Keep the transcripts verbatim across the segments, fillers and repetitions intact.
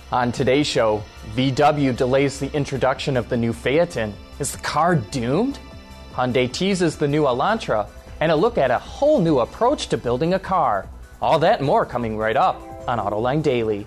On today's show, V W delays the introduction of the new Phaeton. Is the car doomed? Hyundai teases the new Elantra, and a look at a whole new approach to building a car. All that and more coming right up on Autoline Daily.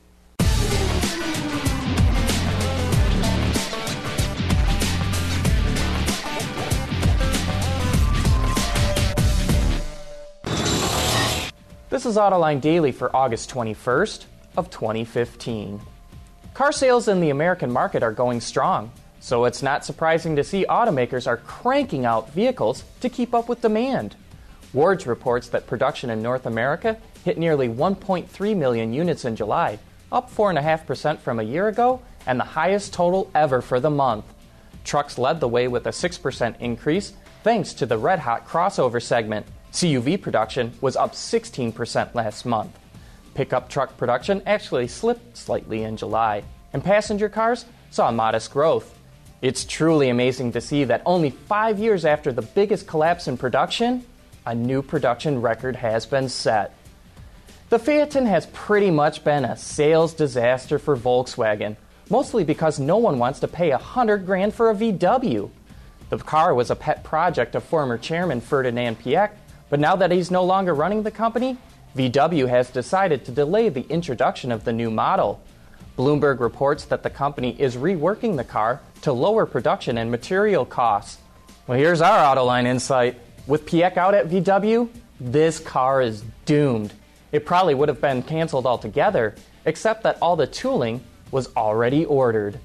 This is Autoline Daily for August twenty-first of twenty fifteen. Car sales in the American market are going strong, so it's not surprising to see automakers are cranking out vehicles to keep up with demand. Wards reports that production in North America hit nearly one point three million units in July, up four point five percent from a year ago, and the highest total ever for the month. Trucks led the way with a six percent increase, thanks to the red-hot crossover segment. C U V production was up sixteen percent last month. Pickup truck production actually slipped slightly in July, and passenger cars saw modest growth. It's truly amazing to see that only five years after the biggest collapse in production, a new production record has been set. The Phaeton has pretty much been a sales disaster for Volkswagen, mostly because no one wants to pay a hundred grand for a V W. The car was a pet project of former chairman Ferdinand Piëch, but now that he's no longer running the company, V W has decided to delay the introduction of the new model. Bloomberg reports that the company is reworking the car to lower production and material costs. Well, here's our Autoline insight. With Piëch out at V W, this car is doomed. It probably would have been canceled altogether, except that all the tooling was already ordered.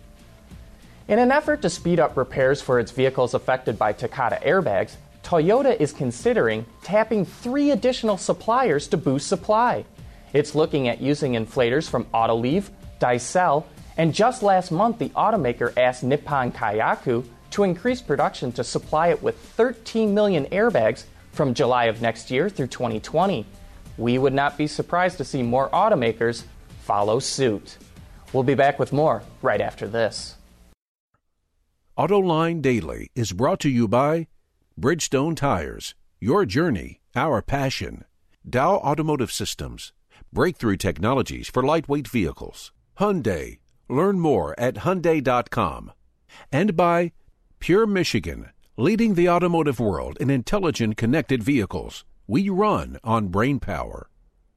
In an effort to speed up repairs for its vehicles affected by Takata airbags, Toyota is considering tapping three additional suppliers to boost supply. It's looking at using inflators from Autoliv, Daicel, and just last month the automaker asked Nippon Kayaku to increase production to supply it with thirteen million airbags from July of next year through twenty twenty. We would not be surprised to see more automakers follow suit. We'll be back with more right after this. Autoline Daily is brought to you by Bridgestone Tires, your journey, our passion. Dow Automotive Systems, breakthrough technologies for lightweight vehicles. Hyundai, learn more at Hyundai dot com. And by Pure Michigan, leading the automotive world in intelligent connected vehicles. We run on brain power.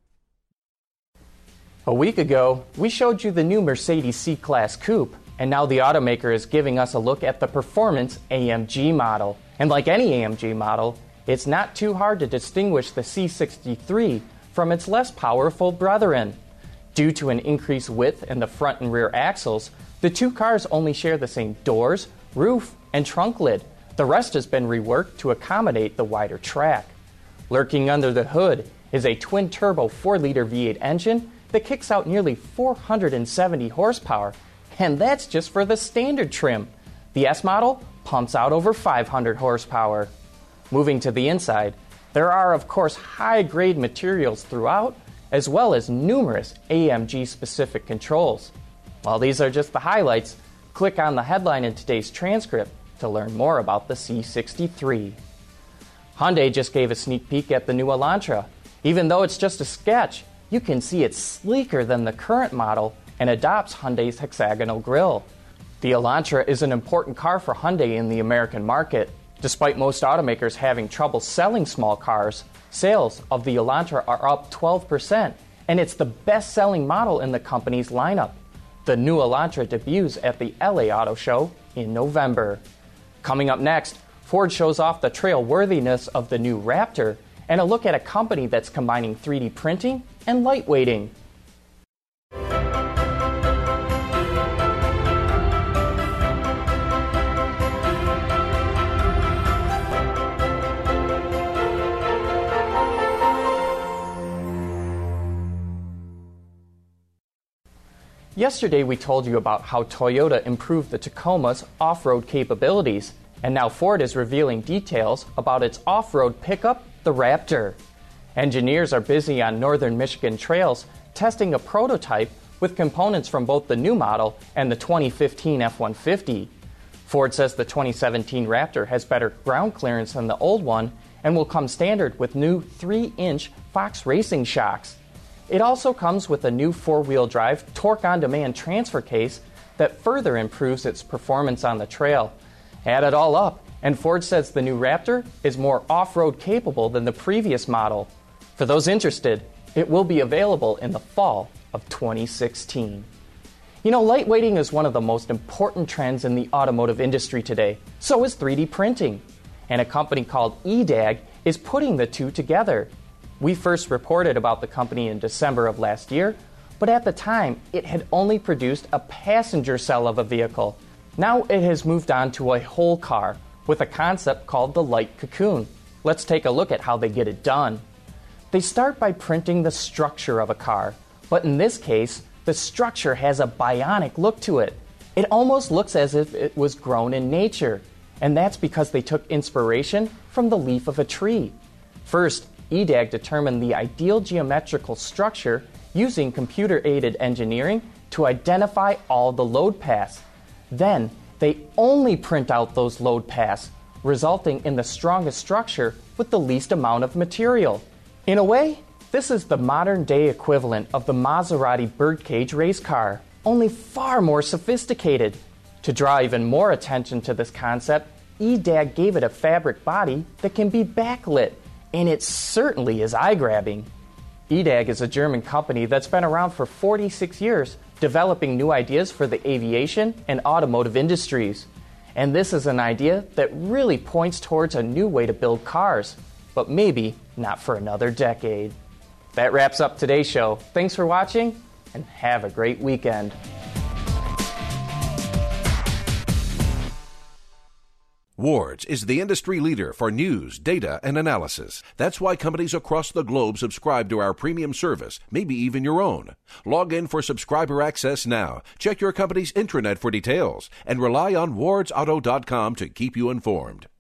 A week ago, we showed you the new Mercedes C-Class Coupe, and now the automaker is giving us a look at the performance A M G model. And like any A M G model, it's not too hard to distinguish the C sixty-three from its less powerful brethren. Due to an increased width in the front and rear axles, the two cars only share the same doors, roof, and trunk lid. The rest has been reworked to accommodate the wider track. Lurking under the hood is a twin-turbo four liter V eight engine that kicks out nearly four hundred seventy horsepower, and that's just for the standard trim. The S model pumps out over five hundred horsepower. Moving to the inside, there are of course high-grade materials throughout, as well as numerous A M G-specific controls. While these are just the highlights, click on the headline in today's transcript to learn more about the C sixty-three. Hyundai just gave a sneak peek at the new Elantra. Even though it's just a sketch, you can see it's sleeker than the current model and adopts Hyundai's hexagonal grille. The Elantra is an important car for Hyundai in the American market. Despite most automakers having trouble selling small cars, sales of the Elantra are up twelve percent, and it's the best-selling model in the company's lineup. The new Elantra debuts at the L A Auto Show in November. Coming up next, Ford shows off the trail-worthiness of the new Raptor and a look at a company that's combining three D printing and lightweighting. Yesterday we told you about how Toyota improved the Tacoma's off-road capabilities, and now Ford is revealing details about its off-road pickup, the Raptor. Engineers are busy on northern Michigan trails testing a prototype with components from both the new model and the twenty fifteen F one fifty. Ford says the twenty seventeen Raptor has better ground clearance than the old one and will come standard with new three inch Fox Racing shocks. It also comes with a new four-wheel drive torque-on-demand transfer case that further improves its performance on the trail. Add it all up, and Ford says the new Raptor is more off-road capable than the previous model. For those interested, it will be available in the fall of twenty sixteen. You know, lightweighting is one of the most important trends in the automotive industry today. So is three D printing. And a company called E D A G is putting the two together. We first reported about the company in December of last year, but at the time, it had only produced a passenger cell of a vehicle. Now it has moved on to a whole car with a concept called the light cocoon. Let's take a look at how they get it done. They start by printing the structure of a car, but in this case, the structure has a bionic look to it. It almost looks as if it was grown in nature, and that's because they took inspiration from the leaf of a tree. First, E D A G determined the ideal geometrical structure using computer-aided engineering to identify all the load paths. Then, they only print out those load paths, resulting in the strongest structure with the least amount of material. In a way, this is the modern-day equivalent of the Maserati birdcage race car, only far more sophisticated. To draw even more attention to this concept, E D A G gave it a fabric body that can be backlit, and it certainly is eye-grabbing. E D A G is a German company that's been around for forty-six years, developing new ideas for the aviation and automotive industries. And this is an idea that really points towards a new way to build cars, but maybe not for another decade. That wraps up today's show. Thanks for watching, and have a great weekend. Wards is the industry leader for news, data, and analysis. That's why companies across the globe subscribe to our premium service, maybe even your own. Log in for subscriber access now. Check your company's intranet for details, and rely on wards auto dot com to keep you informed.